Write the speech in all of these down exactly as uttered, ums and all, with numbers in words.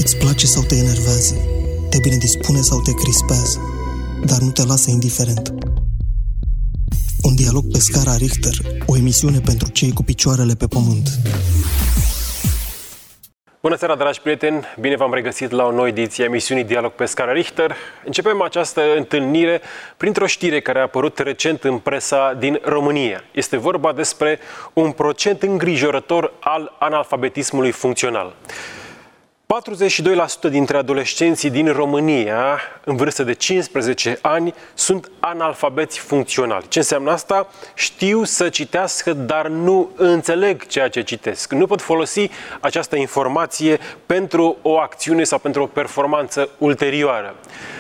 Îți place sau te enervează, te binedispune sau te crispează, dar nu te lasă indiferent. Un dialog pe scara Richter, o emisiune pentru cei cu picioarele pe pământ. Bună seara, dragi prieteni! Bine v-am regăsit la o nouă ediție a emisiunii Dialog pe scara Richter. Începem această întâlnire printr-o știre care a apărut recent în presa din România. Este vorba despre un procent îngrijorător al analfabetismului funcțional. patruzeci și doi la sută dintre adolescenții din România, în vârstă de cincisprezece ani, sunt analfabeți funcționali. Ce înseamnă asta? Știu să citească, dar nu înțeleg ceea ce citesc. Nu pot folosi această informație pentru o acțiune sau pentru o performanță ulterioară.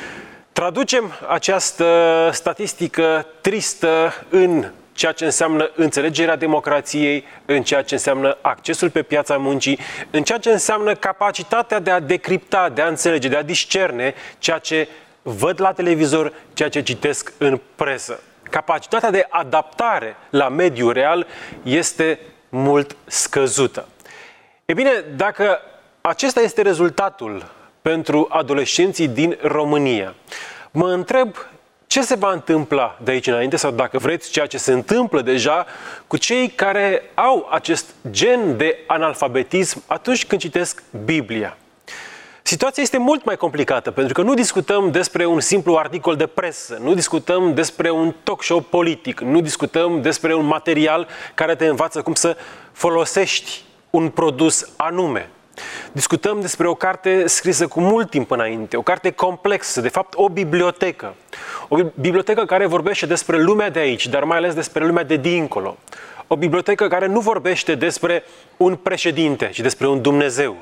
Traducem această statistică tristă în ceea ce înseamnă înțelegerea democrației, în ceea ce înseamnă accesul pe piața muncii, în ceea ce înseamnă capacitatea de a decripta, de a înțelege, de a discerne ceea ce văd la televizor, ceea ce citesc în presă. Capacitatea de adaptare la mediul real este mult scăzută. E bine, dacă acesta este rezultatul pentru adolescenții din România, mă întreb ce se va întâmpla de aici înainte, sau dacă vreți, ceea ce se întâmplă deja cu cei care au acest gen de analfabetism atunci când citesc Biblia. Situația este mult mai complicată, pentru că nu discutăm despre un simplu articol de presă, nu discutăm despre un talk show politic, nu discutăm despre un material care te învață cum să folosești un produs anume. Discutăm despre o carte scrisă cu mult timp înainte, o carte complexă, de fapt o bibliotecă. O bibliotecă care vorbește despre lumea de aici, dar mai ales despre lumea de dincolo. O bibliotecă care nu vorbește despre un președinte, ci despre un Dumnezeu.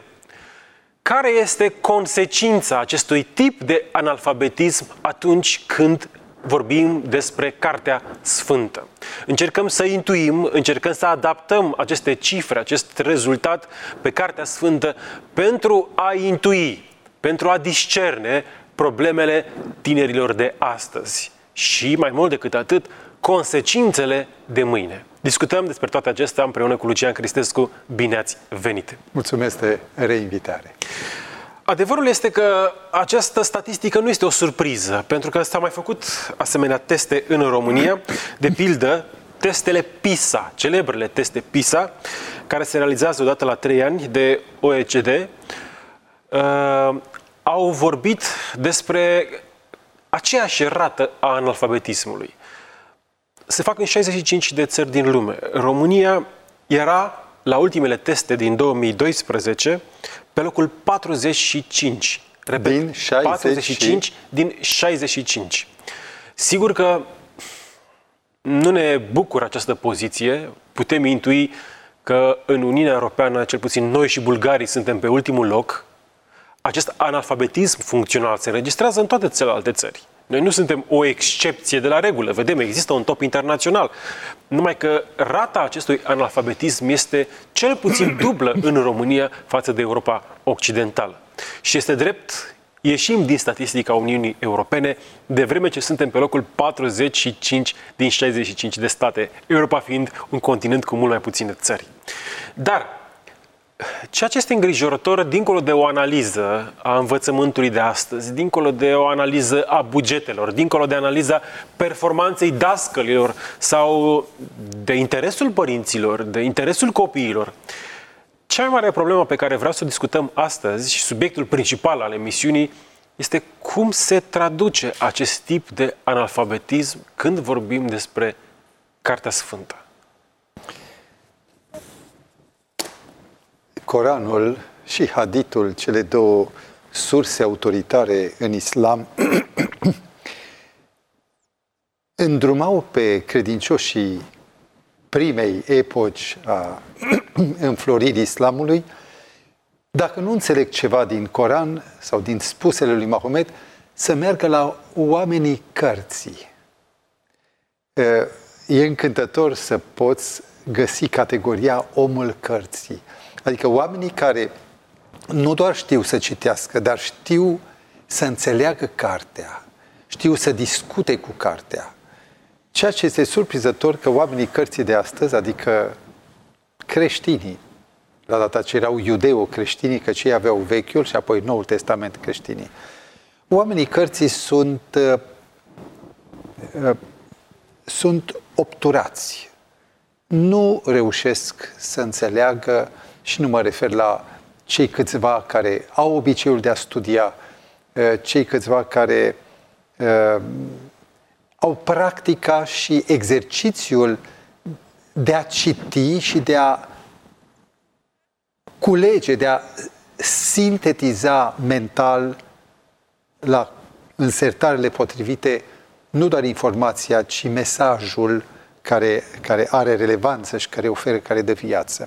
Care este consecința acestui tip de analfabetism atunci când vorbim despre Cartea Sfântă? Încercăm să intuim, încercăm să adaptăm aceste cifre, acest rezultat pe Cartea Sfântă pentru a intui, pentru a discerne problemele tinerilor de astăzi și, mai mult decât atât, consecințele de mâine. Discutăm despre toate acestea împreună cu Lucian Cristescu. Bine ați venit! Mulțumesc de reinvitare! Adevărul este că această statistică nu este o surpriză, pentru că s-au mai făcut asemenea teste în România, de pildă testele PISA, celebrele teste PISA, care se realizează odată la trei ani de O E C D, uh, au vorbit despre aceeași rată a analfabetismului. Se fac în șaizeci și cinci de țări din lume. România era, la ultimele teste din două mii doisprezece, pe locul patruzeci și cinci. Repet, din șaizeci patruzeci și cinci din șaizeci și cinci. Sigur că nu ne bucură această poziție. Putem intui că în Uniunea Europeană, cel puțin noi și bulgarii, suntem pe ultimul loc. Acest analfabetism funcțional se înregistrează în toate celelalte țări. Noi nu suntem o excepție de la regulă. Vedem, există un top internațional. Numai că rata acestui analfabetism este cel puțin dublă în România față de Europa Occidentală. Și este drept, ieșim din statistica Uniunii Europene, de vreme ce suntem pe locul patruzeci și cinci din șaizeci și cinci de state, Europa fiind un continent cu mult mai puține țări. Dar ceea ce este îngrijorător, dincolo de o analiză a învățământului de astăzi, dincolo de o analiză a bugetelor, dincolo de analiza performanței dascălilor sau de interesul părinților, de interesul copiilor, cea mai mare problemă pe care vreau să o discutăm astăzi și subiectul principal al emisiunii este cum se traduce acest tip de analfabetism când vorbim despre Cartea Sfântă. Coranul și Hadithul, cele două surse autoritare în islam, îndrumau pe credincioșii primei epoci a înfloririi islamului, dacă nu înțeleg ceva din Coran sau din spusele lui Mahomet, să meargă la oamenii cărții. E încântător să poți găsi categoria omul cărții. Adică oamenii care nu doar știu să citească, dar știu să înțeleagă cartea, știu să discute cu cartea. Ceea ce este surprinzător că oamenii cărții de astăzi, adică creștinii, la data aceea erau iudeo-creștinii, că cei aveau Vechiul și apoi Noul Testament creștinii. Oamenii cărții sunt, uh, uh, sunt obturați. Nu reușesc să înțeleagă, și nu mă refer la cei câțiva care au obiceiul de a studia, uh, cei câțiva care uh, au practica și exercițiul de a citi și de a culege, de a sintetiza mental la însertarele potrivite nu doar informația, ci mesajul care, care are relevanță și care oferă, care dă viață.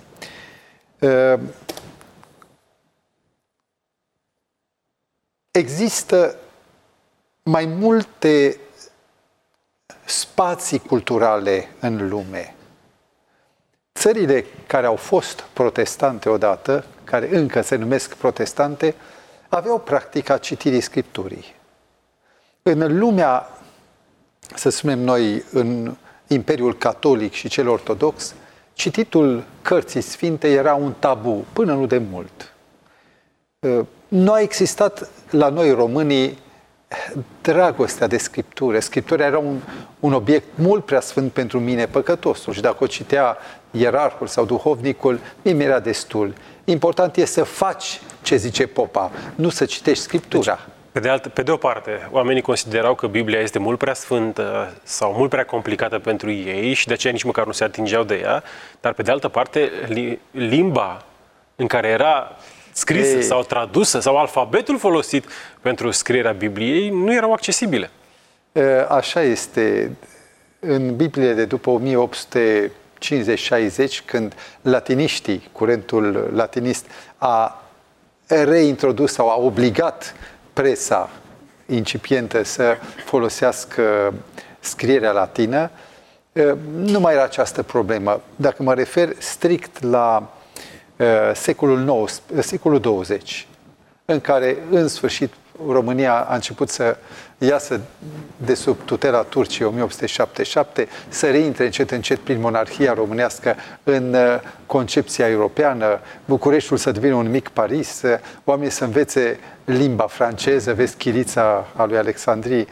Există mai multe spații culturale în lume. Țările care au fost protestante odată, care încă se numesc protestante, aveau practica citirii Scripturii. În lumea, să spunem noi, în Imperiul Catolic și cel Ortodox, cititul cărții sfinte era un tabu, până nu de mult. Nu a existat la noi românii dragostea de Scriptură. Scriptura era un, un obiect mult prea sfânt pentru mine, păcătosul. Și dacă o citea ierarhul sau duhovnicul, mie mi-era destul. Important e să faci ce zice popa, nu să citești Scriptura. Deci, pe de, altă, pe de o parte, oamenii considerau că Biblia este mult prea sfântă sau mult prea complicată pentru ei și de aceea nici măcar nu se atingeau de ea, dar pe de altă parte, limba în care era scrisă sau tradusă sau alfabetul folosit pentru scrierea Bibliei nu erau accesibile. Așa este. În Biblie de după o mie opt sute cincizeci șaizeci, când latiniștii, curentul latinist, a reintrodus sau a obligat presa incipientă să folosească scrierea latină, nu mai era această problemă. Dacă mă refer strict la secolul nouăsprezece, secolul douăzeci, în care, în sfârșit, România a început să iasă de sub tutela Turciei o mie opt sute șaptezeci și șapte, să reintre încet, încet prin monarhia românească în concepția europeană, Bucureștiul să devină un mic Paris, oamenii să învețe limba franceză, vezi Chirița a lui Alexandrii,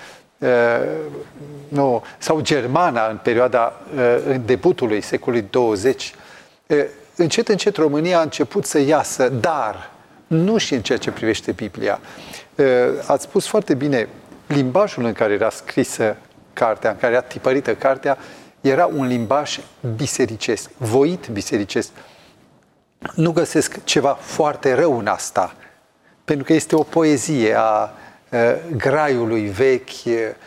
nu, sau germana în perioada în debutului secolului douăzeci. Încet, încet România a început să iasă, dar nu și în ceea ce privește Biblia. Ați spus foarte bine, limbajul în care era scrisă cartea, în care era tipărită cartea, era un limbaj bisericesc, voit bisericesc. Nu găsesc ceva foarte rău în asta, pentru că este o poezie a graiului vechi,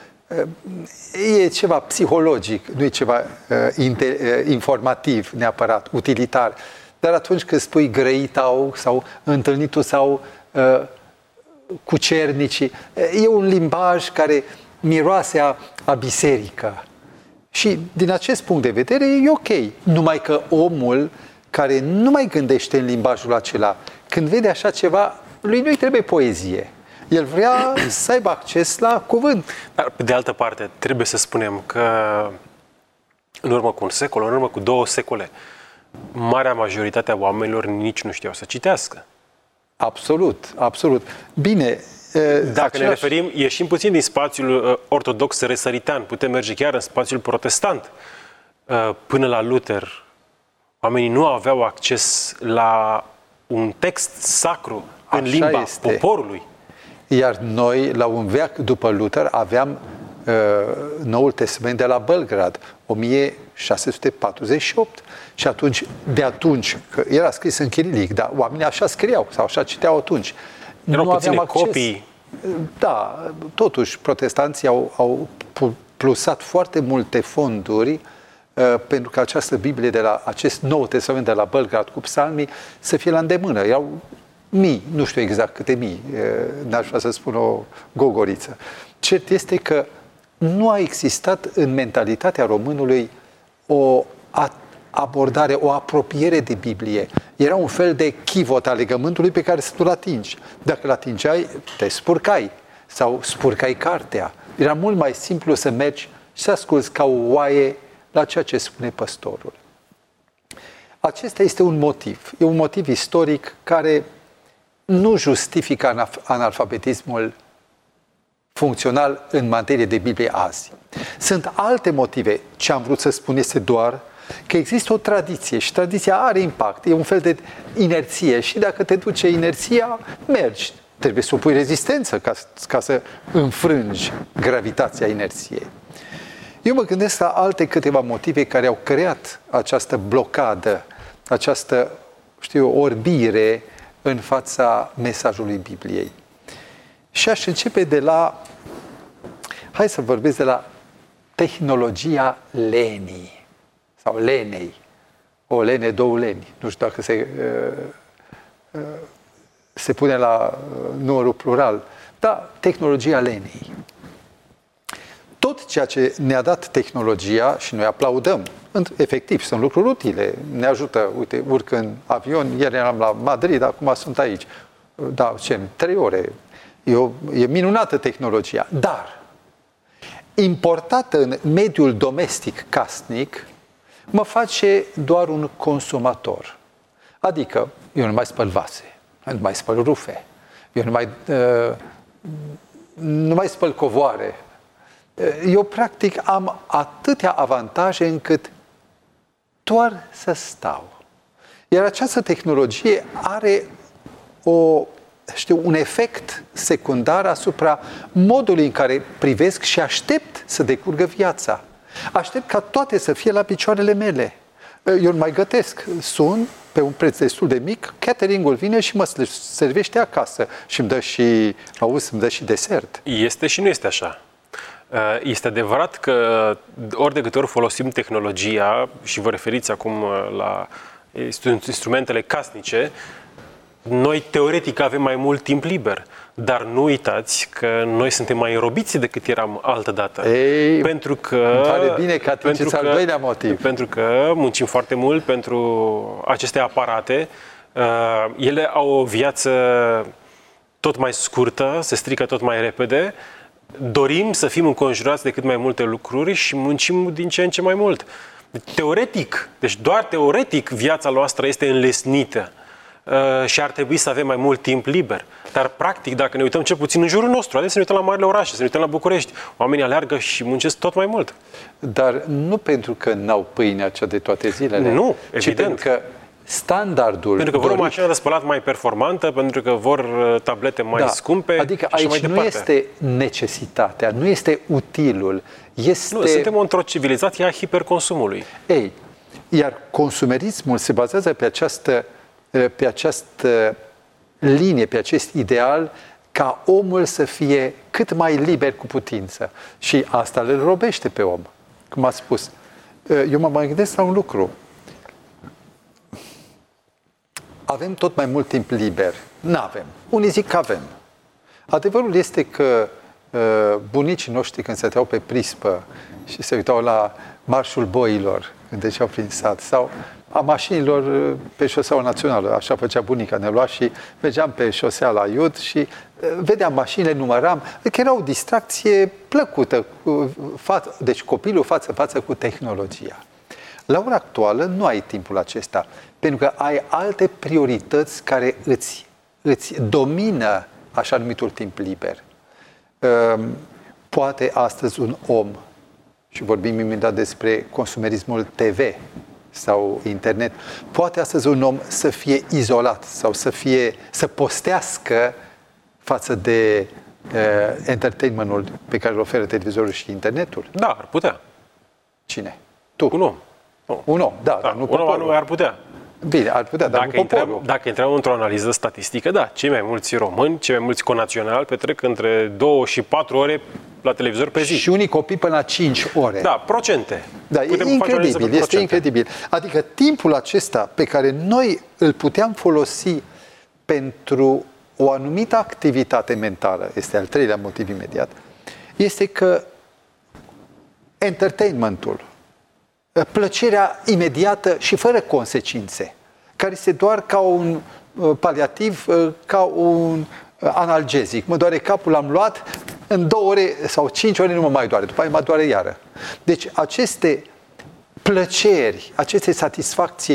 e ceva psihologic, nu e ceva informativ neapărat, utilitar. Dar atunci când spui grăitau sau întâlnitul sau cucernicii, e un limbaj care miroase a, a biserică. Și din acest punct de vedere e ok. Numai că omul care nu mai gândește în limbajul acela, când vede așa ceva, lui nu-i trebuie poezie. El vrea să aibă acces la cuvânt. Dar, pe de altă parte, trebuie să spunem că în urmă cu un secol, în urmă cu două secole, marea majoritate a oamenilor nici nu știau să citească. Absolut, absolut. Bine, dacă același... ne referim, ieșim puțin din spațiul ortodox răsăritean, putem merge chiar în spațiul protestant. Până la Luther, oamenii nu aveau acces la un text sacru în Așa limba este. poporului. Iar noi, la un veac după Luther, aveam uh, Noul Testament de la Belgrad, o mie șase sute patruzeci și opt. Și atunci, de atunci, că era scris în chirilic, dar oamenii așa scriau sau așa citeau atunci. Erau nu puține aveam acces. copii. Da, totuși, protestanții au, au plusat foarte multe fonduri uh, pentru că această Biblie, de la acest Nou Testament de la Belgrad cu psalmii, să fie la îndemână. Erau mii, nu știu exact câte mii, n-aș vrea să spun o gogoriță. Cert este că nu a existat în mentalitatea românului o abordare, o apropiere de Biblie. Era un fel de chivot al legământului pe care să nu-l atingi. Dacă îl atingeai, te spurcai sau spurcai cartea. Era mult mai simplu să mergi și să asculți ca o oaie la ceea ce spune păstorul. Acesta este un motiv. E un motiv istoric care nu justifică analfabetismul funcțional în materie de Biblie azi. Sunt alte motive. Ce am vrut să spun este doar că există o tradiție și tradiția are impact. E un fel de inerție și dacă te duce inerția, mergi. Trebuie să opui rezistență ca, ca să înfrângi gravitația inerției. Eu mă gândesc la alte câteva motive care au creat această blocadă, această, știu, orbire în fața mesajului Bibliei. Și aș începe de la, hai să vorbesc de la tehnologia lenii sau lenei. O lene, două leni. Nu știu dacă se, se pune la numărul plural. Da, tehnologia lenei. Tot ceea ce ne-a dat tehnologia și noi aplaudăm, efectiv, sunt lucruri utile, ne ajută, uite, urc în avion, ieri eram la Madrid, acum sunt aici, da, ce, trei ore, e, o, e minunată tehnologia, dar importată în mediul domestic casnic, mă face doar un consumator. Adică, eu nu mai spăl vase, nu mai spăl rufe, eu nu mai, uh, nu mai spăl covoare. Eu, practic, am atâtea avantaje încât doar să stau. Iar această tehnologie are o, știu, un efect secundar asupra modului în care privesc și aștept să decurgă viața. Aștept ca toate să fie la picioarele mele. Eu nu mai gătesc. Sun pe un preț destul de mic, catering-ul vine și mă servește acasă și îmi dă și, auzi, îmi dă și desert. Este și nu este așa. Este adevărat că ori de câte ori folosim tehnologia, și vă referiți acum la instrumentele casnice, noi teoretic avem mai mult timp liber, dar nu uitați că noi suntem mai înrobiți decât eram altădată. Ei, pentru că pare bine că atingeți al doilea motiv. Pentru că muncim foarte mult pentru aceste aparate. Ele au o viață tot mai scurtă, se strică tot mai repede. Dorim să fim înconjurați de cât mai multe lucruri și muncim din ce în ce mai mult. Teoretic, deci doar teoretic viața noastră este înlesnită uh, și ar trebui să avem mai mult timp liber. Dar practic, dacă ne uităm cel puțin în jurul nostru, haideți să ne uităm la marile orașe, să ne uităm la București, oamenii aleargă și muncesc tot mai mult. Dar nu pentru că n-au pâinea cea de toate zilele, nu, ci evident. pentru că standardul... Pentru că vor dorit... o mașină de spălat mai performantă, pentru că vor tablete mai da. scumpe. Adică și aici mai nu departe. este necesitatea, nu este utilul, este... Nu, suntem într-o civilizație a hiperconsumului. Ei, iar consumerismul se bazează pe această, pe această linie, pe acest ideal ca omul să fie cât mai liber cu putință. Și asta îl robește pe om, cum a spus. Eu mă mai gândesc la un lucru. Avem tot mai mult timp liber. N-avem. Unii zic că avem. Adevărul este că uh, bunicii noștri, când stăteau pe prispă și se uitau la marșul boilor, când treceau prin sat, sau a mașinilor pe șoseaua națională, așa făcea bunica, ne lua și mergeam pe șosea la Iud și uh, vedeam mașinile, număram, că era o distracție plăcută, cu, fa- deci copilul față-față cu tehnologia. La ora actuală nu ai timpul acesta, pentru că ai alte priorități care îți, îți domină așa numitul timp liber. Poate astăzi un om, și vorbim imediat despre consumerismul T V sau internet, poate astăzi un om să fie izolat sau să, fie, să postească față de uh, entertainmentul pe care îl oferă televizorul și internetul? Da, ar putea. Cine? Tu? Un om. Nu. Un om, da, da dar nu un poporul. om ar putea. Bine, ar putea, dar dacă nu poporul. intrăm, dacă intrăm într-o analiză statistică, da, cei mai mulți români, cei mai mulți conaționali petrec între două și patru ore la televizor pe zi. Și unii copii până la cinci ore. Da, procente. Da, Putem e incredibil, este procente. incredibil. Adică timpul acesta pe care noi îl puteam folosi pentru o anumită activitate mentală, este al treilea motiv imediat, este că entertainmentul, plăcerea imediată și fără consecințe, care este doar ca un paliativ, ca un analgezic. Mă doare capul, l-am luat, în două ore sau cinci ore nu mă mai doare, după aia mă doare iară. Deci aceste plăceri, aceste satisfacții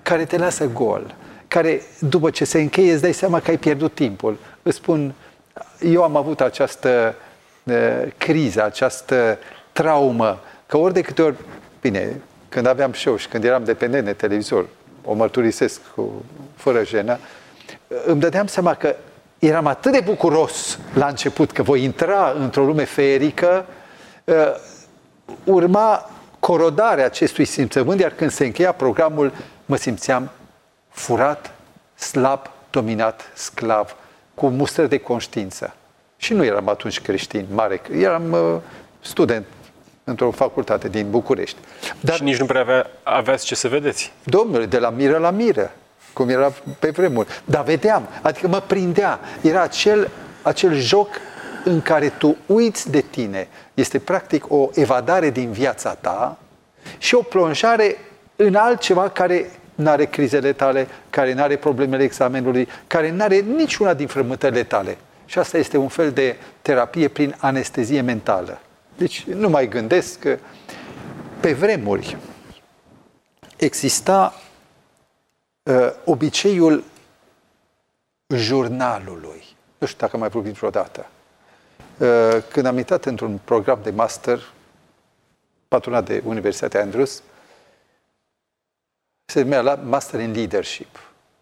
care te lasă gol, care după ce se încheie îți dai seama că ai pierdut timpul. Îți spun, eu am avut această uh, criză, această traumă, că ori de câte ori, bine, când aveam show și când eram dependent de televizor, o mărturisesc cu, fără jenă, îmi dădeam seama că eram atât de bucuros la început că voi intra într-o lume feerică, uh, urma corodarea acestui simțământ, iar când se încheia programul, mă simțeam furat, slab, dominat, sclav, cu mustră de conștiință. Și nu eram atunci creștin mare, eram uh, student într-o facultate din București. Dar, și nici nu prea avea, aveați ce să vedeți. Domnule, de la miră la miră, cum era pe vremuri. Dar vedeam, adică mă prindea. Era acel, acel joc în care tu uiți de tine. Este practic o evadare din viața ta și o plonjare în altceva care nu are crizele tale, care nu are problemele examenului, care nu are niciuna din frământările tale. Și asta este un fel de terapie prin anestezie mentală. Deci nu mai gândesc că pe vremuri exista uh, obiceiul jurnalului. Nu știu dacă am mai vorbit vreodată. Uh, când am intrat într-un program de master patronat de Universitatea Andrews, se numea la Master in Leadership.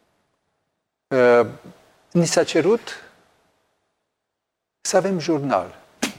Uh, ni s-a cerut să avem jurnal.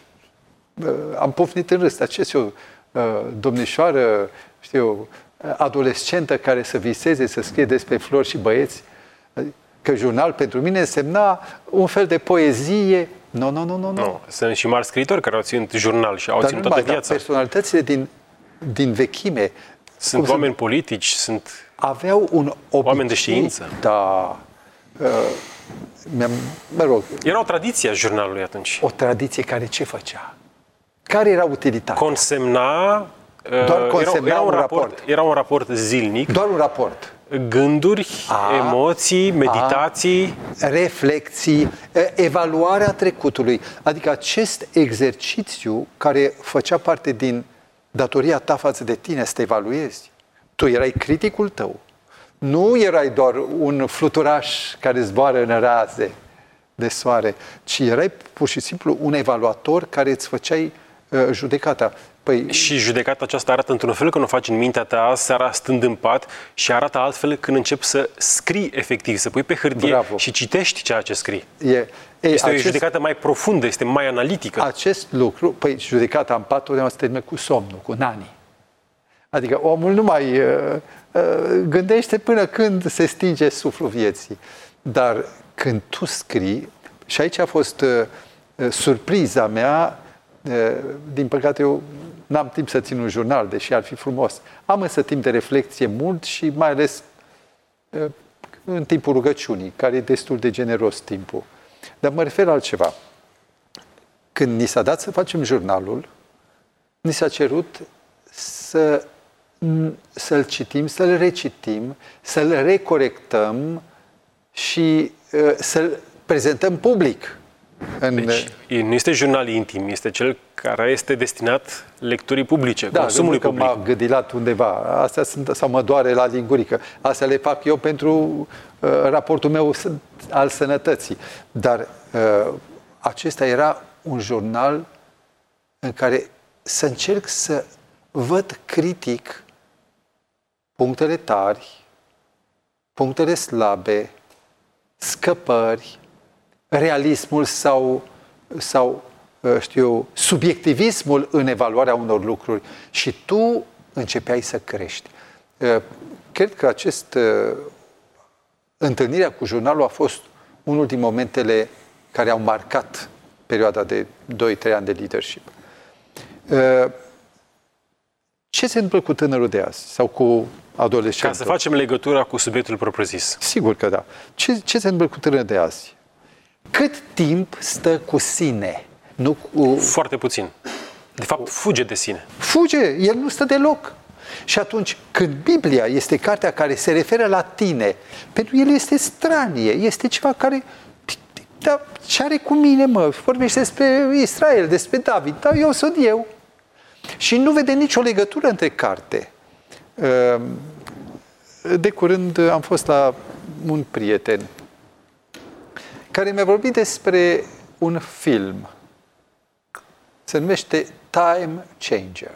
Uh, am pofnit în râs. Acest o uh, domnișoară, știu, adolescentă care să viseze, să scrie despre flori și băieți. Că jurnal pentru mine însemna un fel de poezie. Nu, nu, nu, nu. Nu, sunt și mari scriitori care au ținut jurnal și au Dar ținut nu toată mai, viața. Dar personalitățile din, din vechime sunt oameni sunt, politici, sunt aveau un obicei, oameni de știință. Da. Uh, mi-am, mă rog. Era o tradiție a jurnalului atunci. O tradiție care ce făcea? Care era utilitatea? Consemna. Doar consemna era, era un, un raport, raport. Era un raport zilnic. Doar un raport. Gânduri, a, emoții, meditații. A, reflexii, evaluarea trecutului. Adică acest exercițiu care făcea parte din datoria ta față de tine, să te evaluezi. Tu erai criticul tău. Nu erai doar un fluturaș care zboară în raze de soare, ci erai pur și simplu un evaluator care îți făceai uh, judecata. Păi, și judecata aceasta arată într-un fel când o faci în mintea ta, seara stând în pat, și arată altfel când începi să scrii efectiv, să pui pe hârtie Bravo. și citești ceea ce scrii. E, e, este acest, o judecată mai profundă, este mai analitică. Acest lucru, păi judecata în pat totdeauna se termină cu somnul, cu nani. Adică omul nu mai uh, uh, gândește până când se stinge suflul vieții. Dar când tu scrii, și aici a fost uh, surpriza mea, uh, din păcate eu n-am timp să țin un jurnal, deși ar fi frumos. Am însă timp de reflexie mult și mai ales uh, în timpul rugăciunii, care e destul de generos timpul. Dar mă refer la altceva. Când ni s-a dat să facem jurnalul, ni s-a cerut să să-l citim, să-l recitim, să-l recorectăm și uh, să-l prezentăm public. În... Deci, nu este jurnal intim, este cel care este destinat lecturii publice, da, consumului că public. m-a gâdilat undeva. Astea sunt, sau mă doare la lingurică. Astea le fac eu pentru uh, raportul meu al sănătății. Dar uh, acesta era un jurnal în care să încerc să văd critic punctele tari, punctele slabe, scăpări, realismul sau, sau știu, subiectivismul în evaluarea unor lucruri. Și tu începeai să crești. Cred că acest întâlnirea cu jurnalul a fost unul din momentele care au marcat perioada de doi trei ani de leadership. Ce se întâmplă cu tânărul de azi? Sau cu adolescentul? Ca să facem legătura cu subiectul propriu-zis. Sigur că da. Ce, ce se întâmplă cu tânărul de azi? Cât timp stă cu sine? Nu cu... Foarte puțin. De fapt, fuge de sine. Fuge, el nu stă deloc. Și atunci, când Biblia este cartea care se referă la tine, pentru el este stranie, este ceva care... Da, ce are cu mine, mă? Vorbește despre Israel, despre David. Da, eu sunt eu. Și nu vede nicio legătură între carte. de curând am fost la un prieten care mi-a vorbit despre un film. Se numește Time Changer.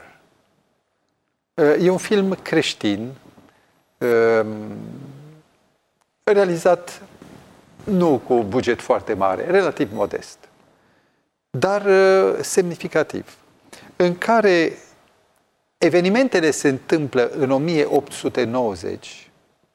E un film creștin, realizat nu cu buget foarte mare, relativ modest, dar semnificativ, în care evenimentele se întâmplă în o mie opt sute nouăzeci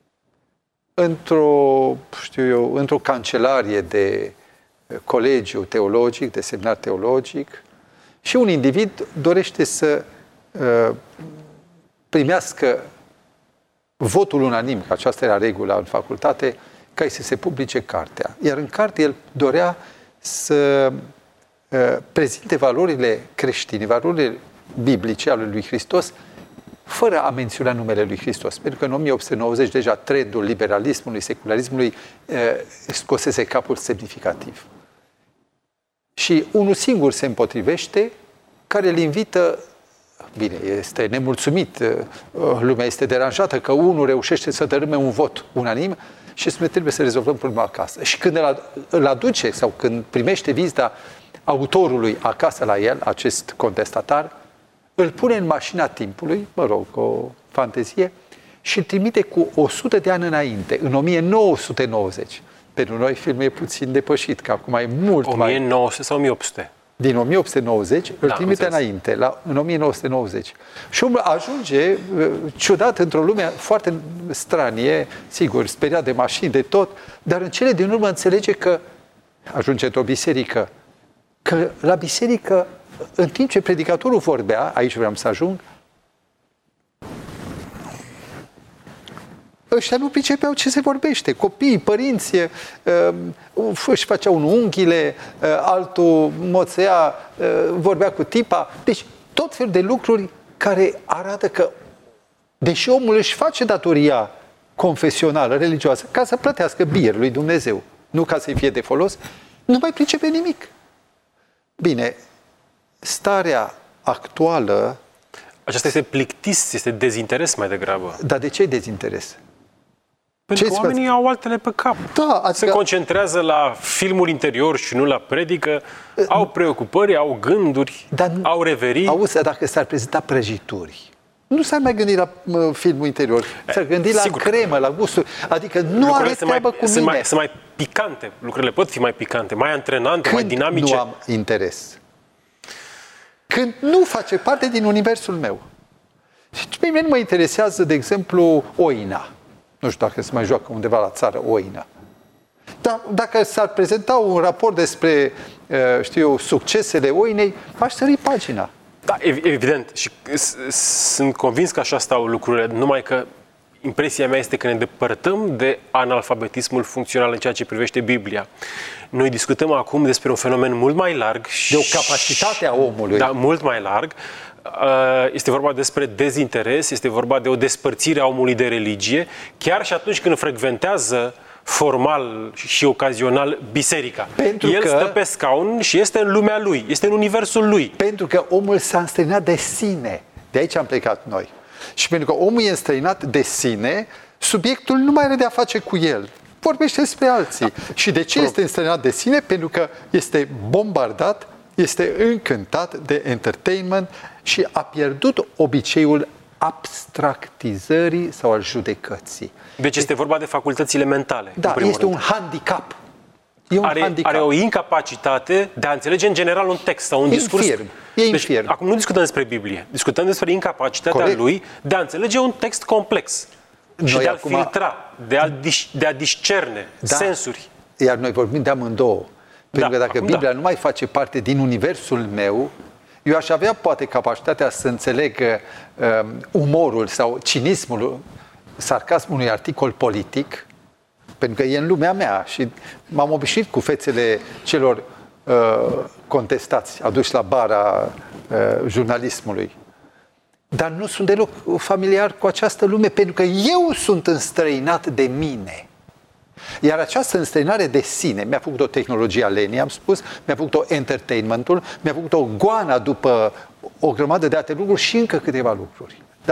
într-o, știu eu, într-o cancelarie de colegiu teologic, de seminar teologic, și un individ dorește să uh, primească votul unanim, că aceasta era regula în facultate, ca să se publice cartea. Iar în carte el dorea să uh, prezinte valorile creștine, valorile biblice ale lui Hristos, fără a menționa numele lui Hristos. Pentru că în o mie opt sute nouăzeci deja trendul liberalismului, secularismului uh, scosese capul semnificativ. Și unul singur se împotrivește, care îl invită, bine, este nemulțumit, lumea este deranjată că unul reușește să dărâme un vot unanim și spune, trebuie să rezolvăm problema acasă. Și când îl aduce sau când primește vizita autorului acasă la el, acest contestatar, îl pune în mașina timpului, mă rog, o fantezie, și îl trimite cu o sută de ani înainte, în o mie nouă sute nouăzeci. Pentru noi filmul e puțin depășit, că acum e mult o mie nouă sute mai... sau o mie opt sute? Din o mie opt sute nouăzeci, îl da, trimite înainte, la, în o mie nouă sute nouăzeci. Și omul ajunge, ciudat, într-o lume foarte stranie, sigur, speriat de mașini, de tot, dar în cele din urmă înțelege că ajunge într-o biserică, că la biserică, în timp ce predicatorul vorbea, aici vreau să ajung, ăștia nu pricepeau ce se vorbește. Copiii, părinți, uh, își făceau un unghiile, uh, altul moțea, uh, vorbea cu tipa. Deci tot felul de lucruri care arată că, deși omul își face datoria confesională, religioasă, ca să plătească bir lui Dumnezeu, nu ca să-i fie de folos, nu mai pricepe nimic. Bine, starea actuală... Aceasta este plictis, este dezinteres mai degrabă. Dar de ce dezinteres? Pentru că oamenii au altele pe cap. Da, adică... Se concentrează la filmul interior și nu la predică, au preocupări, au gânduri, dar nu... au reverii. Auzi, dacă s-ar prezenta prăjituri, nu s-ar mai gândi la uh, filmul interior, s-ar gândi la Sigur. cremă, la gusturi. Adică nu are treabă mai, cu sunt mine. Mai, sunt mai picante, lucrurile pot fi mai picante, mai antrenante, Când mai dinamice. nu am interes? Când nu face parte din universul meu. Și pe mine nu mă interesează, de exemplu, oina. Nu știu dacă se mai joacă undeva la țară oina. Dar dacă s-ar prezenta un raport despre, știu eu, succesele oinei, aș sări pagina. Da, evident. Și sunt convins că așa stau lucrurile, numai că impresia mea este că ne depărtăm de analfabetismul funcțional în ceea ce privește Biblia. Noi discutăm acum despre un fenomen mult mai larg și... De o capacitate a omului. Da, mult mai larg. Este vorba despre dezinteres, este vorba de o despărțire a omului de religie, chiar și atunci când frecventează formal și ocazional biserica. Pentru El că, stă pe scaun și este în lumea lui, este în universul lui. Pentru că omul s-a înstrăinat de sine. De aici am plecat noi. Și pentru că omul e înstrăinat de sine, subiectul nu mai are de a face cu el. Vorbește despre alții. Da. Și de ce Pro... este înstrăinat de sine? Pentru că este bombardat, este încântat de entertainment și a pierdut obiceiul abstractizării sau al judecății. Deci este vorba de facultățile mentale. Da, este rând. un handicap. E un are, handicap. are o incapacitate de a înțelege în general un text sau un discurs. Infirm. E infirm. Deci, acum nu discutăm despre Biblie, discutăm despre incapacitatea Corect. lui de a înțelege un text complex. Noi și de a-l acum... filtra, de a, de a discerne da. sensuri. Iar noi vorbim de amândouă. Pentru da, că dacă Biblia da. nu mai face parte din universul meu, eu aș avea poate capacitatea să înțeleg uh, umorul sau cinismul, sarcasmul unui articol politic, pentru că e în lumea mea și m-am obișnuit cu fețele celor uh, contestați, aduși la bara uh, jurnalismului. Dar nu sunt deloc familiar cu această lume, pentru că eu sunt înstrăinat de mine. Iar această înstrăinare de sine mi-a făcut o tehnologie lenii, am spus, mi-a făcut o entertainmentul, mi-a făcut o goana după o grămadă de alte lucruri și încă câteva lucruri. Dar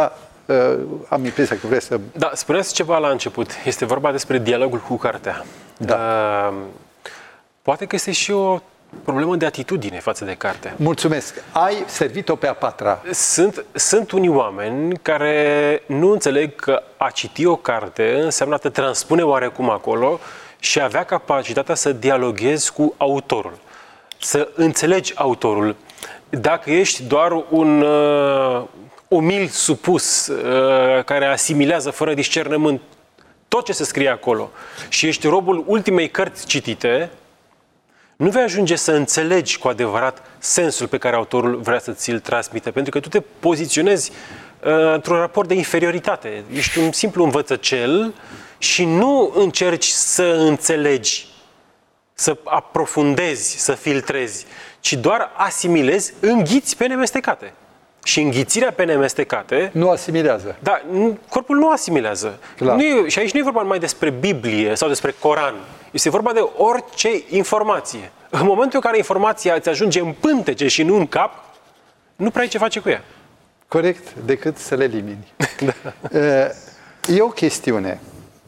am impresia că vreți să... Da, spuneați ceva la început. Este vorba despre dialogul cu cartea. Da. Uh, poate că este și o problemă de atitudine față de carte. Mulțumesc. Ai servit-o pe a patra. Sunt, sunt unii oameni care nu înțeleg că a citi o carte înseamnă a te transpune oarecum acolo și avea capacitatea să dialoghezi cu autorul, să înțelegi autorul. Dacă ești doar un uh, umil supus uh, care asimilează fără discernământ tot ce se scrie acolo și ești robul ultimei cărți citite, nu vei ajunge să înțelegi cu adevărat sensul pe care autorul vrea să ți-l transmite, pentru că tu te poziționezi uh, într-un raport de inferioritate. Ești un simplu învățăcel și nu încerci să înțelegi, să aprofundezi, să filtrezi, ci doar asimilezi, înghiți pe nemestecate. Și înghițirea pe nemestecate... Nu asimilează. Da, corpul nu asimilează. Nu e, și aici nu e vorba numai despre Biblie sau despre Coran. Este vorba de orice informație. În momentul în care informația îți ajunge în pântece și nu în cap, nu prea ai ce face cu ea. Corect, decât să le elimini. Da. E o chestiune.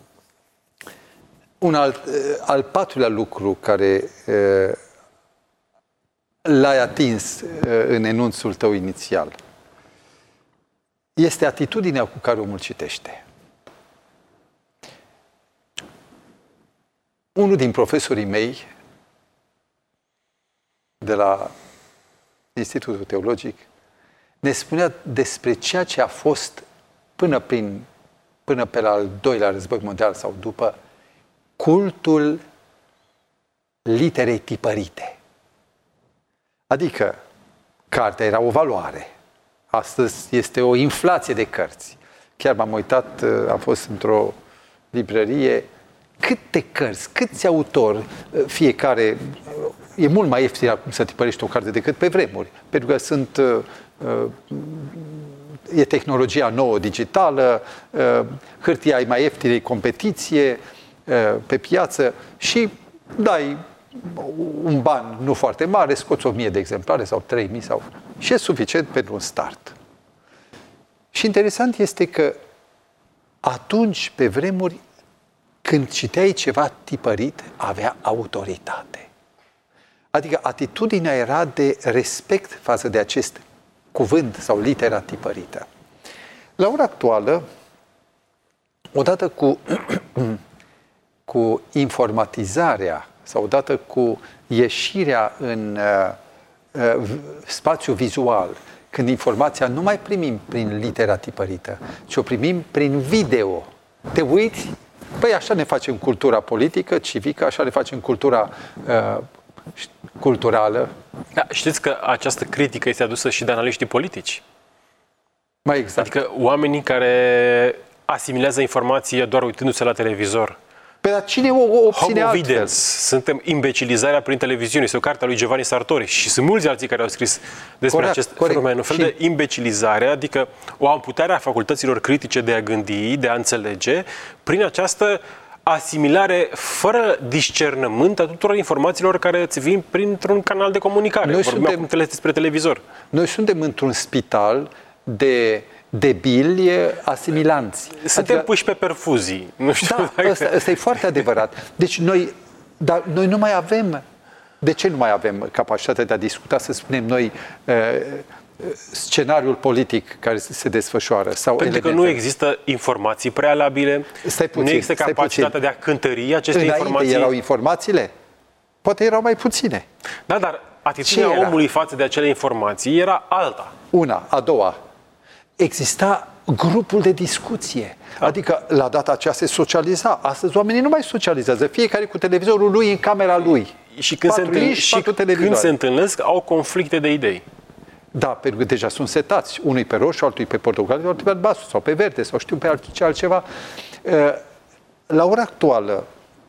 Un alt, al patrulea lucru care l-ai atins în enunțul tău inițial este atitudinea cu care omul citește. Unul din profesorii mei de la Institutul Teologic ne spunea despre ceea ce a fost până, prin, până pe la al doilea război mondial sau după, cultul literei tipărite. Adică, cartea era o valoare. Astăzi este o inflație de cărți. Chiar m-am uitat, am fost într-o librărie, câte cărți, câți autori, fiecare, e mult mai ieftin acum să tipărești o carte decât pe vremuri, pentru că sunt, e tehnologia nouă digitală, hârtia e mai ieftină, e competiție pe piață și dai un ban nu foarte mare, scoți o mie de exemplare sau trei mii sau... și e suficient pentru un start. Și interesant este că atunci, pe vremuri, când citeai ceva tipărit, avea autoritate. Adică atitudinea era de respect față de acest cuvânt sau litera tipărită. La ora actuală, odată cu, cu informatizarea sau odată cu ieșirea în uh, uh, spațiu vizual, când informația nu mai primim prin litera tipărită, ci o primim prin video. Te uiți? Păi așa ne facem cultura politică, civică, așa ne facem cultura uh, culturală. Da, știți că această critică este adusă și de analiștii politici. Mai exact. Adică oamenii care asimilează informația doar uitându-se la televizor. Pe la cine o obține altfel? Suntem imbecilizarea prin televiziune. Este o carte a lui Giovanni Sartori și sunt mulți alții care au scris despre corect, acest corect. fenomen. Un fel și... de imbecilizare, adică o amputare a facultăților critice de a gândi, de a înțelege, prin această asimilare fără discernământ a tuturor informațiilor care îți vin printr-un canal de comunicare. Noi Vorbim suntem, acum despre televizor. Noi suntem într-un spital de debili asimilanți. Suntem adică, puși pe perfuzii. Nu știu da, dacă... asta, asta e foarte adevărat. Deci noi, dar noi nu mai avem, de ce nu mai avem capacitatea de a discuta, să spunem noi, uh, scenariul politic care se desfășoară? Sau Pentru elemente. că nu există informații prealabile, stai puțin, nu există capacitatea de a cântări aceste Înainte informații. erau informațiile? Poate erau mai puține. Da, dar atitudinea omului față de acele informații era alta. Una, a doua. Exista grupul de discuție. Da. Adică la data aceea se socializa. Astăzi oamenii nu mai socializează. Fiecare cu televizorul lui în camera lui. Și când, se, întâln... și când se întâlnesc, au conflicte de idei. Da, pentru că deja sunt setați. Unul pe roșu, altul pe portocaliu, altul pe albastru sau pe verde sau știu pe ce altceva. La ora actuală,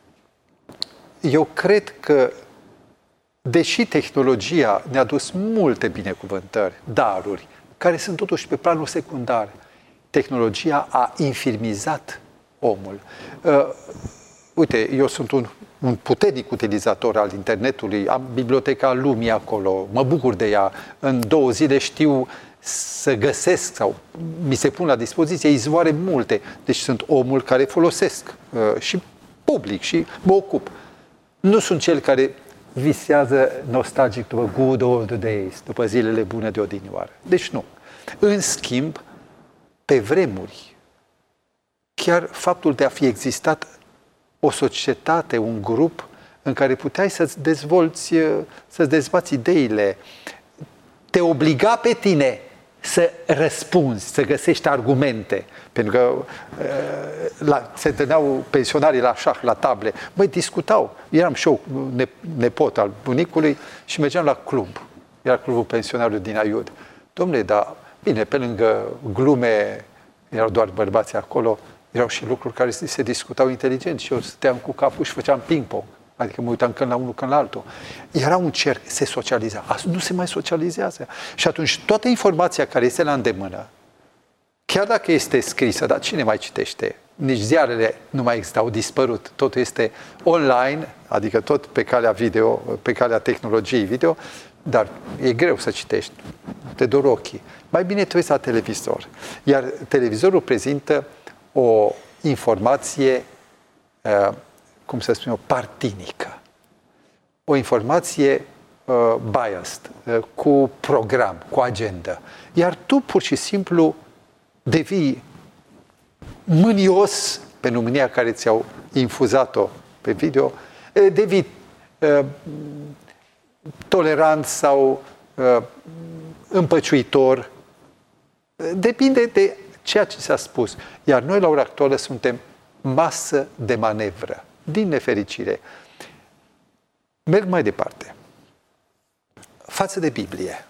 eu cred că deși tehnologia ne-a adus multe binecuvântări, daruri, care sunt totuși pe planul secundar, tehnologia a infirmizat omul. Uh, uite, eu sunt un, un puternic utilizator al internetului, am biblioteca lumii acolo, mă bucur de ea, în două zile știu să găsesc sau mi se pun la dispoziție izvoare multe. Deci sunt omul care folosesc uh, și public și mă ocup. Nu sunt cel care visează nostalgic după good old days, după zilele bune de odinioară. Deci nu. În schimb, pe vremuri, chiar faptul de a fi existat o societate, un grup în care puteai să-ți dezvolți, să-ți dezbați ideile, te obliga pe tine să răspunzi, să găsești argumente. Pentru că la, se întâlneau pensionarii la șah, la table. Băi, discutau. Eram și eu ne, nepot al bunicului și mergeam la club. Era clubul pensionarilor din Aiud. Dom'le, dar bine, pe lângă glume, erau doar bărbați acolo, erau și lucruri care se discutau inteligent și eu stăteam cu capul și făceam ping-pong. Adică mă uitam când la unul, când la altul. Era un cerc, se socializa. Asta nu se mai socializează. Și atunci toată informația care este la îndemână, chiar dacă este scrisă, dar cine mai citește? Nici ziarele nu mai există, au dispărut. Totul este online, adică tot pe calea video, pe calea tehnologiei video, dar e greu să citești. Te dor ochii. Mai bine te uiți la televizor. Iar televizorul prezintă o informație uh, cum să spun eu, partinică. O informație uh, biased, uh, cu program, cu agenda. Iar tu pur și simplu devii mânios pe numirea care ți-au infuzat-o pe video, uh, devii uh, tolerant sau uh, împăciuitor. Depinde de ceea ce s-a spus. Iar noi, la ora actuală, suntem masă de manevră. Din nefericire. Merg mai departe. Față de Biblie.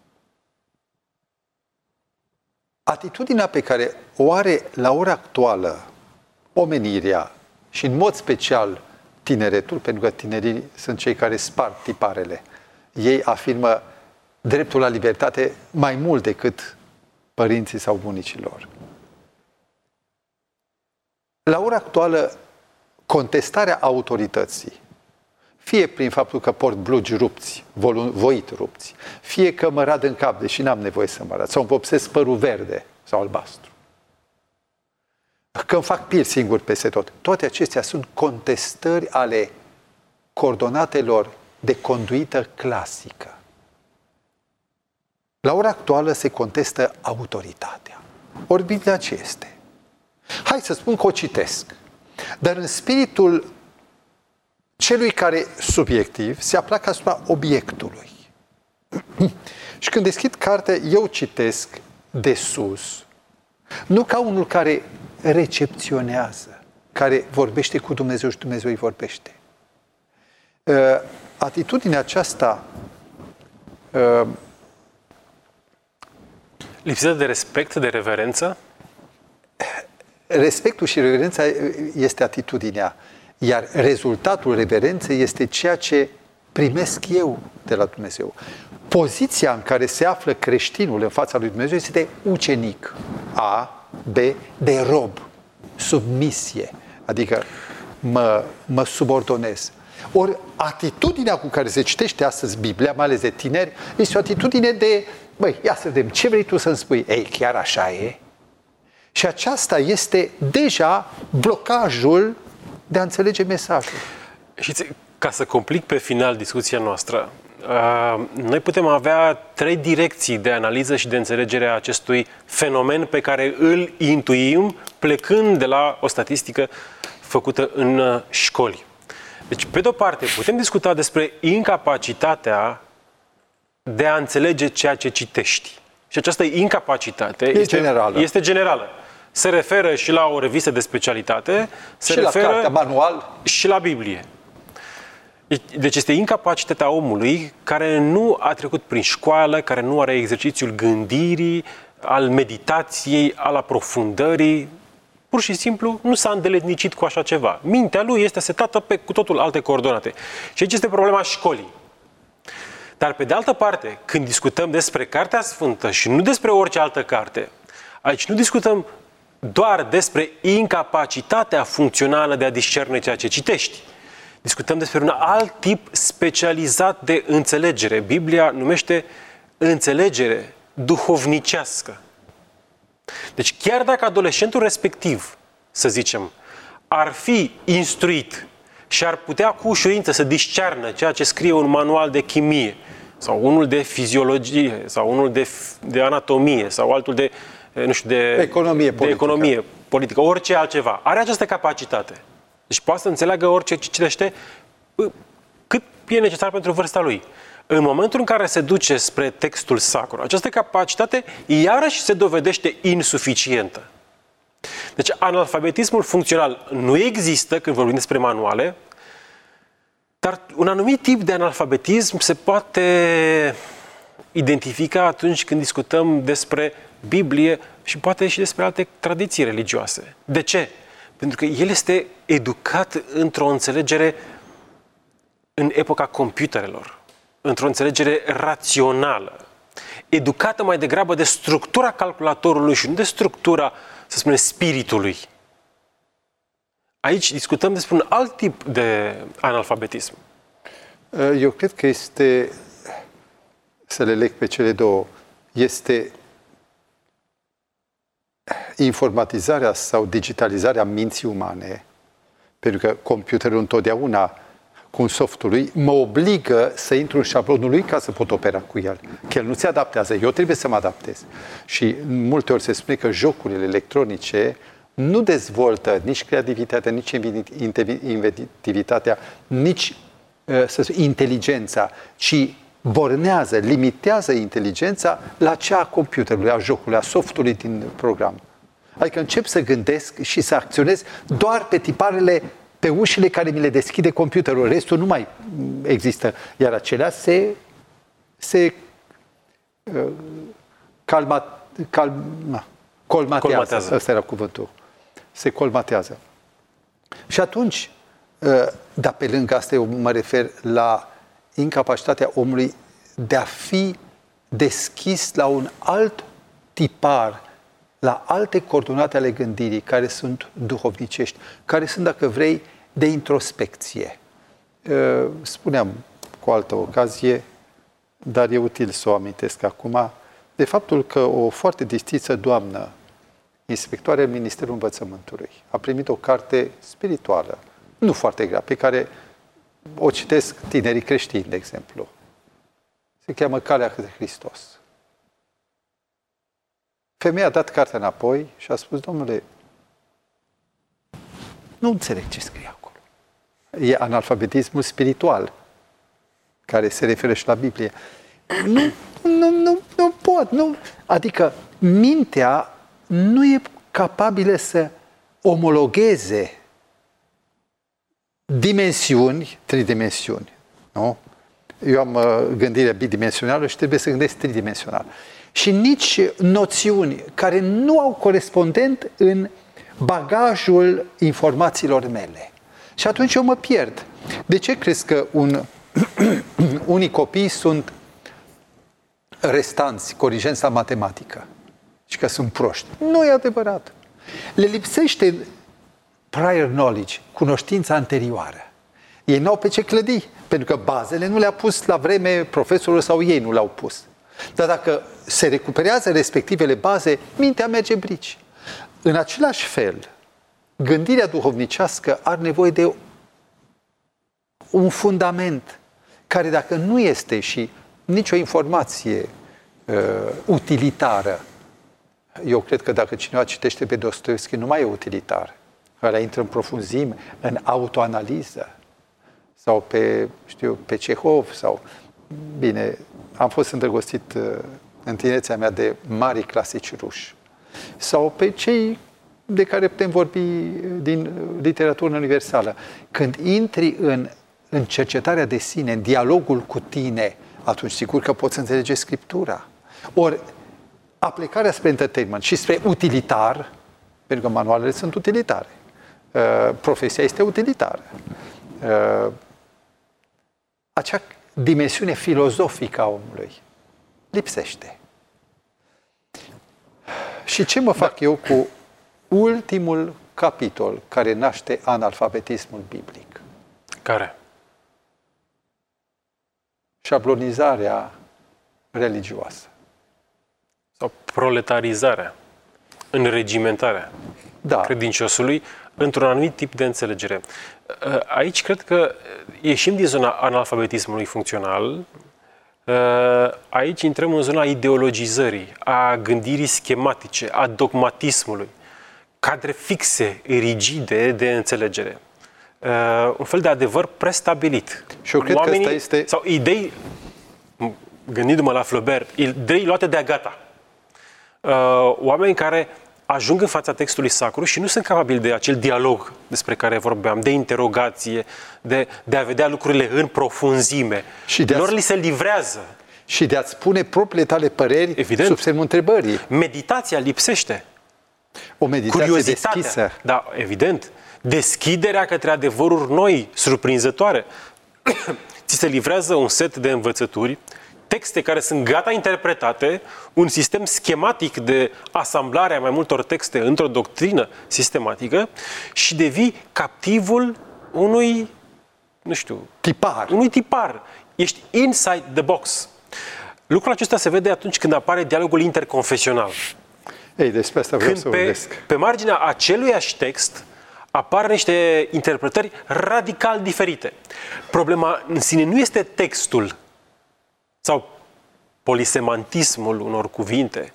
Atitudinea pe care o are la ora actuală omenirea și în mod special tineretul, pentru că tinerii sunt cei care sparg tiparele. Ei afirmă dreptul la libertate mai mult decât părinții sau bunicii lor. La ora actuală, contestarea autorității, fie prin faptul că port blugi rupți, voit rupți, fie că mă rad în cap, deși n-am nevoie să mă rad, sau îmi vopsesc părul verde sau albastru, că îmi fac piercing-uri peste tot, toate acestea sunt contestări ale coordonatelor de conduită clasică. La ora actuală se contestă autoritatea. Ori Biblia ce este? Hai să spun că o citesc. Dar în spiritul celui care, subiectiv, se aplacă asupra obiectului. Și când deschid carte, eu citesc de sus, nu ca unul care recepționează, care vorbește cu Dumnezeu și Dumnezeu îi vorbește. Atitudinea aceasta lipsită de respect, de reverență? Respectul și reverența este atitudinea, iar rezultatul reverenței este ceea ce primesc eu de la Dumnezeu. Poziția în care se află creștinul în fața lui Dumnezeu este de ucenic. A, B, de rob, submisie, adică mă, mă subordonez. Ori atitudinea cu care se citește astăzi Biblia, mai ales de tineri, este o atitudine de, băi, ia să vedem, ce vrei tu să-mi spui? Ei, chiar așa e? Și aceasta este deja blocajul de a înțelege mesajul. Și ca să complic pe final discuția noastră, noi putem avea trei direcții de analiză și de înțelegere a acestui fenomen pe care îl intuim plecând de la o statistică făcută în școli. Deci, pe de-o parte, putem discuta despre incapacitatea de a înțelege ceea ce citești. Și această incapacitate e este generală. Este generală. Se referă și la o revistă de specialitate, se și referă la cartea, manual, și la Biblie. Deci este incapacitatea omului care nu a trecut prin școală, care nu are exercițiul gândirii, al meditației, al aprofundării. Pur și simplu nu s-a îndeletnicit cu așa ceva. Mintea lui este setată pe cu totul alte coordonate. Și aici este problema școlii. Dar pe de altă parte, când discutăm despre Cartea Sfântă și nu despre orice altă carte, aici nu discutăm doar despre incapacitatea funcțională de a discerne ceea ce citești. Discutăm despre un alt tip specializat de înțelegere. Biblia numește înțelegere duhovnicească. Deci chiar dacă adolescentul respectiv, să zicem, ar fi instruit și ar putea cu ușurință să discearnă ceea ce scrie un manual de chimie sau unul de fiziologie sau unul de, de anatomie sau altul de, nu știu, de economie politică. de economie politică, orice altceva, are această capacitate. Deci poate să înțeleagă orice ce citește cât e necesar pentru vârsta lui. În momentul în care se duce spre textul sacru, această capacitate iarăși se dovedește insuficientă. Deci analfabetismul funcțional nu există când vorbim despre manuale, dar un anumit tip de analfabetism se poate identifica atunci când discutăm despre Biblie și poate și despre alte tradiții religioase. De ce? Pentru că el este educat într-o înțelegere în epoca computerelor, într-o înțelegere rațională, educată mai degrabă de structura calculatorului și nu de structura, să spunem, spiritului. Aici discutăm despre un alt tip de analfabetism. Eu cred că este, să le leg pe cele două, este informatizarea sau digitalizarea minții umane, pentru că computerul întotdeauna, cu softul lui, mă obligă să intru în șablonul lui ca să pot opera cu el. Că el nu se adaptează, eu trebuie să mă adaptez. Și multe ori se spune că jocurile electronice nu dezvoltă nici creativitatea, nici inventivitatea, nici să spun, inteligența, ci bornează, limitează inteligența la cea a computerului, a jocului, a softului din program. Adică încep să gândesc și să acționez doar pe tiparele, pe ușile care mi le deschide computerul. Restul nu mai există. Iar acelea se, se uh, calma, calma, colmatează. colmatează. Ăsta era cuvântul. Se colmatează. Și atunci, uh, dar pe lângă asta eu mă refer la incapacitatea omului de a fi deschis la un alt tipar, la alte coordonate ale gândirii care sunt duhovnicești, care sunt, dacă vrei, de introspecție. Spuneam cu altă ocazie, dar e util să o amintesc acum, de faptul că o foarte distinsă doamnă, inspectoare în Ministerul Învățământului, a primit o carte spirituală, nu foarte grea, pe care o citesc tinerii creștini, de exemplu. Se cheamă Calea către Hristos. Femeia a dat cartea înapoi și a spus, domnule, nu înțeleg ce scrie acolo. E analfabetismul spiritual, care se referă și la Biblie. Nu, nu, nu, nu pot, nu. Adică mintea nu e capabilă să omologheze dimensiuni, tridimensiuni. Nu? Eu am uh, gândire bidimensională și trebuie să gândesc tridimensional. Și nici noțiuni care nu au corespondent în bagajul informațiilor mele. Și atunci eu mă pierd. De ce crezi că un, unii copii sunt restanți, corigenți la matematică și că sunt proști? Nu e adevărat. Le lipsește prior knowledge, cunoștința anterioară. Ei n-au pe ce clădi, pentru că bazele nu le-a pus la vreme profesorul sau ei nu le-au pus. Dar dacă se recuperează respectivele baze, mintea merge brici. În același fel, gândirea duhovnicească are nevoie de un fundament care, dacă nu este și nicio informație uh, utilitară, eu cred că dacă cineva citește pe Dostoevski, nu mai e utilitar. Ăla intră în profunzime, în autoanaliză, sau pe, știu, pe Cehov, sau... Bine, am fost îndrăgostit uh, în tinerețea mea de mari clasici ruși. Sau pe cei de care putem vorbi din literatură universală. Când intri în, în cercetarea de sine, în dialogul cu tine, atunci sigur că poți înțelege Scriptura. Ori, aplicarea spre entertainment și spre utilitar, pentru că manualele sunt utilitare, uh, profesia este utilitară, uh, acea dimensiune filozofică a omului lipsește. Și ce mă fac da. eu cu ultimul capitol care naște analfabetismul biblic? Care? Șablonizarea religioasă. Sau proletarizarea, înregimentarea da. credinciosului într-un anumit tip de înțelegere. Aici cred că ieșim din zona analfabetismului funcțional, aici intrăm în zona ideologizării, a gândirii schematice, a dogmatismului, cadre fixe, rigide de înțelegere. Un fel de adevăr prestabilit. Și eu cred Oamenii, că asta este... Sau idei, gândindu-mă la Flaubert, idei luate de-a gata. Oameni care ajung în fața textului sacru și nu sunt capabili de acel dialog despre care vorbeam, de interogație, de, de a vedea lucrurile în profunzime. Și de Lor li se livrează. Și de a-ți spune propriile tale păreri Evident. Sub semnul întrebării. Meditația lipsește. O meditație deschisă. Da, evident. Deschiderea către adevăruri noi, surprinzătoare. Ți se livrează un set de învățături, texte care sunt gata interpretate, un sistem schematic de asamblare a mai multor texte într-o doctrină sistematică și devii captivul unui, nu știu, tipar. Unui tipar. Ești inside the box. Lucrul acesta se vede atunci când apare dialogul interconfesional. Ei, despre asta vreau când să pe, vorbesc. Pe marginea aceluiași text apar niște interpretări radical diferite. Problema în sine nu este textul sau polisemantismul unor cuvinte,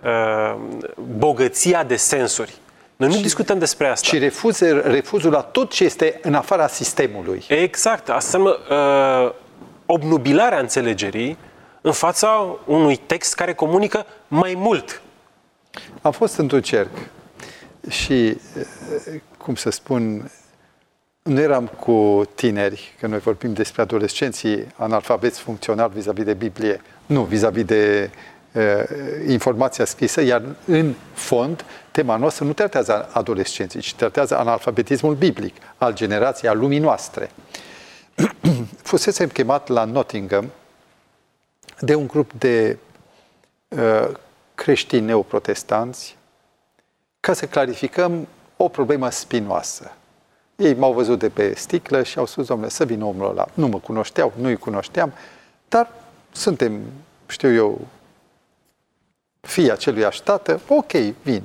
bogăția de sensuri. Noi nu și, discutăm despre asta. Și refuzul, refuzul la tot ce este în afara sistemului. Exact. Asta înseamnă uh, obnubilarea înțelegerii în fața unui text care comunică mai mult. Am fost într-un cerc și, cum să spun, nu eram cu tineri, că noi vorbim despre adolescenții analfabeți funcțional vis-a-vis de Biblie, nu, vis-a-vis de uh, informația scrisă, iar în fond, tema noastră nu tratează adolescenții, ci tratează analfabetismul biblic al generației, al lumii noastre. Fusesem chemat la Nottingham de un grup de uh, creștini neoprotestanți ca să clarificăm o problemă spinoasă. Ei m-au văzut de pe sticlă și au spus, domnule, să vină omul ăla. Nu mă cunoșteau, nu-i cunoșteam, dar suntem, știu eu, fii aceluiași tată, ok, vin.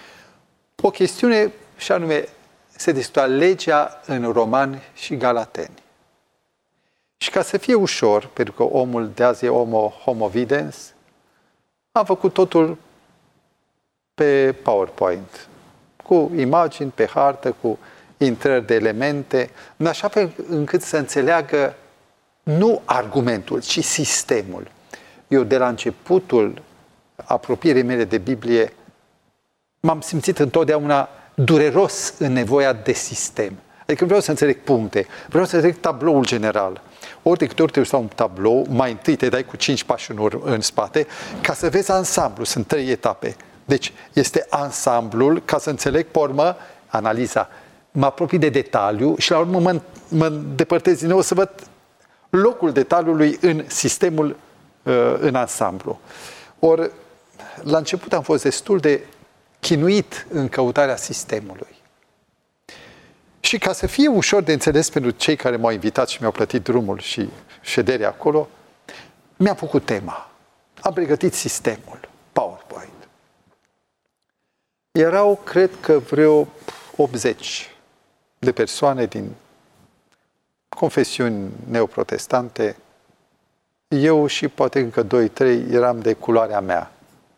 O chestiune, și anume, se discuta legea în Romani și Galateni. Și ca să fie ușor, pentru că omul de azi e homo homo videns, am făcut totul pe PowerPoint, cu imagini, pe hartă, cu intrări de elemente, în așa fel încât să înțeleagă nu argumentul, ci sistemul. Eu, de la începutul apropierii mele de Biblie, m-am simțit întotdeauna dureros în nevoia de sistem. Adică vreau să înțeleg puncte, vreau să înțeleg tabloul general. Ori de câte ori te uiți la un tablou, mai întâi te dai cu cinci pași în, ur- în spate, ca să vezi ansamblu. Sunt trei etape. Deci este ansamblul, ca să înțeleg, pe urmă, analiza. Mă apropii de detaliu și la urmă mă, mă îndepărtez din nou să văd locul detaliului în sistemul, în ansamblu. Ori, la început am fost destul de chinuit în căutarea sistemului. Și ca să fie ușor de înțeles pentru cei care m-au invitat și mi-au plătit drumul și șederea acolo, mi-am făcut tema. Am pregătit sistemul, PowerPoint. Erau, cred că, vreo optzeci de persoane din confesiuni neoprotestante. Eu și poate încă doi, trei eram de culoarea mea.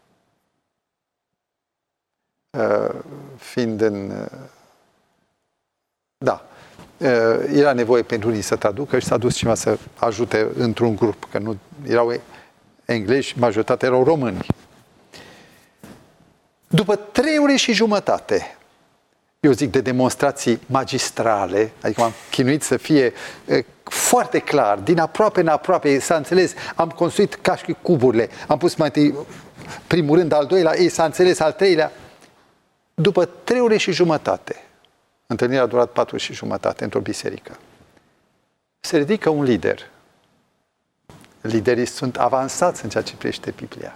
Fiind în... Da. Era nevoie pentru unii să traducă și s-a dus cineva să ajute într-un grup, că nu erau englezi, majoritatea erau români. După trei ore și jumătate, eu zic de demonstrații magistrale, adică m-am chinuit să fie e, foarte clar, din aproape în aproape, s-a înțeles, am construit ca și cuburile, am pus mai întâi primul rând, al doilea, ei s-a înțeles, al treilea. După trei ore și jumătate, întâlnirea a durat patru și jumătate într-o biserică, se ridică un lider. Liderii sunt avansați în ceea ce privește Biblia.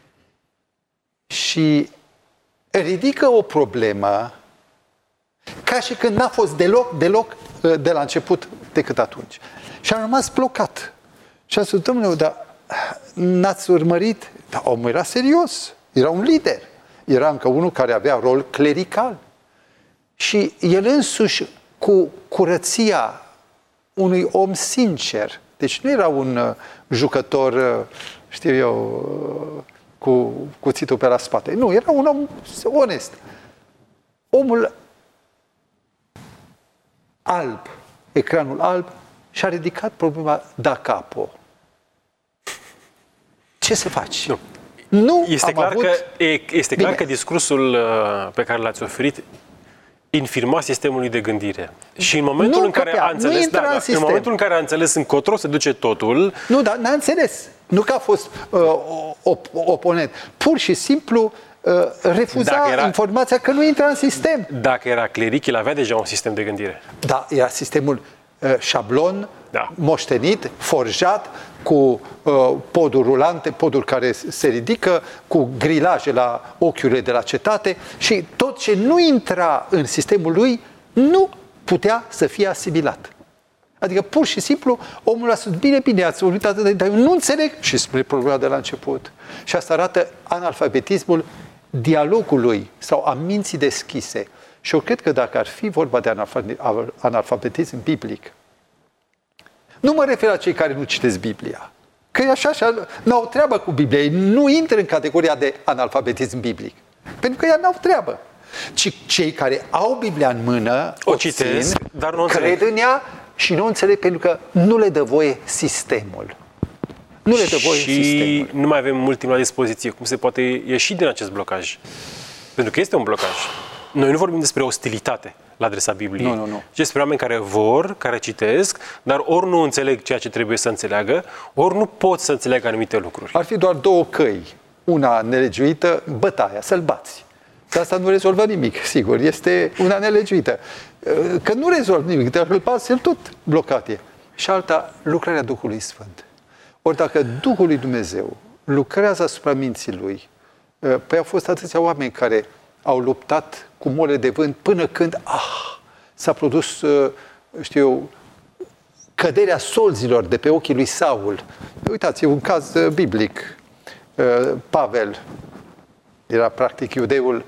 Și ridică o problemă ca și când n-a fost deloc, deloc de la început decât atunci. Și am rămas blocat. Și am spus, domnule, dar n-ați urmărit? Dar omul era serios. Era un lider. Era încă unul care avea rol clerical. Și el însuși, cu curăția unui om sincer, deci nu era un uh, jucător, uh, știu eu, uh, cu cuțitul pe la spate. Nu, era un om onest. Omul alb, ecranul alb, și-a ridicat problema da capo. Ce să faci? Nu. Nu este am clar avut... că este clar Bine. că discursul pe care l-ați oferit infirma sistemului de gândire. Și în momentul Nu în care căpea, a înțeles, nu da, intra da, în în sistem. momentul în care a înțeles încotro se duce totul, Nu, dar n-a înțeles. Nu că a fost uh, op- oponent. Pur și simplu uh, refuza Dacă era- informația că nu intra în sistem. dacă era cleric, el avea deja un sistem de gândire. Da, era sistemul uh, șablon, Da. moștenit, forjat, cu uh, poduri rulante, poduri care se ridică, cu grilaje la ochiurile de la cetate și tot ce nu intra în sistemul lui nu putea să fie asimilat. Adică pur și simplu omul a spus, bine, bine, ați vorbit atât de, dar eu nu înțeleg. Și spune problema de la început. Și asta arată analfabetismul dialogului sau a minții deschise. Și eu cred că dacă ar fi vorba de analfabetism biblic, nu mă refer la cei care nu citesc Biblia. Că e așa, așa, n-au treabă cu Biblia. Ei nu intră în categoria de analfabetism biblic. Pentru că ea n-au treabă. Ci cei care au Biblia în mână, O citesc, țin, dar nu o înțeleg. cred în ea și nu o înțeleg pentru că nu le dă voie sistemul. Nu le dă voie și sistemul. nu mai avem mult timp la dispoziție. Cum se poate ieși din acest blocaj? Pentru că este un blocaj. Noi nu vorbim despre ostilitate la adresa Bibliei, Nu, nu, nu. ci despre oameni care vor, care citesc, dar ori nu înțeleg ceea ce trebuie să înțeleagă, ori nu pot să înțeleagă anumite lucruri. Ar fi doar două căi. Una nelegiuită, bătaia, să-l bați. Dar asta nu rezolvă nimic, sigur. Este una nelegiuită. Că nu rezolvă nimic, dar îl bați, el tot blocat e. Și alta, lucrarea Duhului Sfânt. Ori dacă Duhul lui Dumnezeu lucrează asupra minții lui, păi au fost atâția oameni care au luptat cu mole de vânt până când ah, s-a produs, știu eu, căderea solzilor de pe ochii lui Saul. Uitați, e un caz biblic. Pavel era practic iudeul,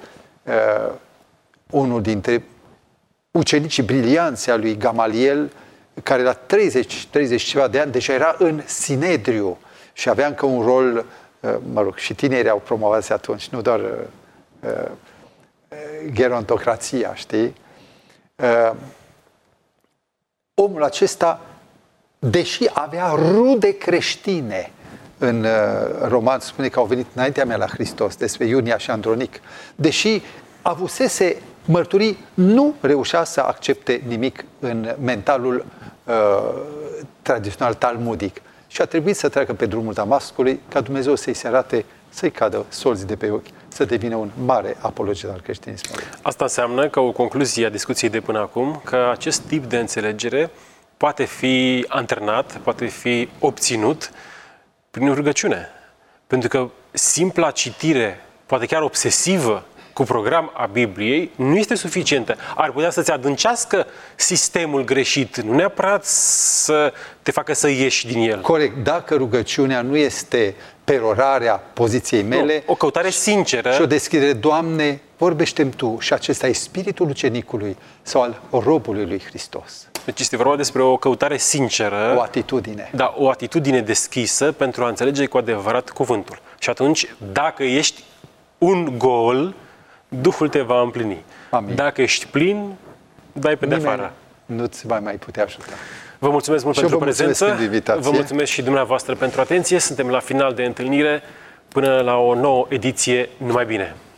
unul dintre ucenicii brilianți a lui Gamaliel, care la treizeci, treizeci ceva de ani deja era în Sinedriu și avea încă un rol, mă rog, și tinerii au promovat atunci, nu doar uh, gerontocrația, știi? Uh, omul acesta, deși avea rude creștine, în uh, roman spune că au venit înaintea mea la Hristos, despre Iunia și Andronic, deși avusese mărturii, nu reușea să accepte nimic în mentalul uh, tradițional talmudic. Și a trebuit să treacă pe drumul Damascului ca Dumnezeu să-i se arate, să-i cadă solzi de pe ochi, să devină un mare apologet al creștinismului. Asta înseamnă că o concluzie a discuției de până acum, că acest tip de înțelegere poate fi antrenat, poate fi obținut prin rugăciune. Pentru că simpla citire, poate chiar obsesivă, cu program a Bibliei, nu este suficientă. Ar putea să-ți adâncească sistemul greșit, nu neapărat să te facă să ieși din el. Corect. Dacă rugăciunea nu este perorarea poziției mele... Nu, o căutare sinceră. Și o deschidere, Doamne, vorbește-mi Tu. Și acesta e spiritul ucenicului sau al robului lui Hristos. Deci este vorba despre o căutare sinceră. O atitudine. Da, o atitudine deschisă pentru a înțelege cu adevărat cuvântul. Și atunci, dacă ești un gol, Duhul te va împlini. Amin. Dacă ești plin, dai pe de afară. Nu-ți va mai putea ajuta. Vă mulțumesc mult Și pentru vă mulțumesc prezență. pentru invitație. Vă mulțumesc și dumneavoastră pentru atenție. Suntem la final de întâlnire. Până la o nouă ediție, numai bine!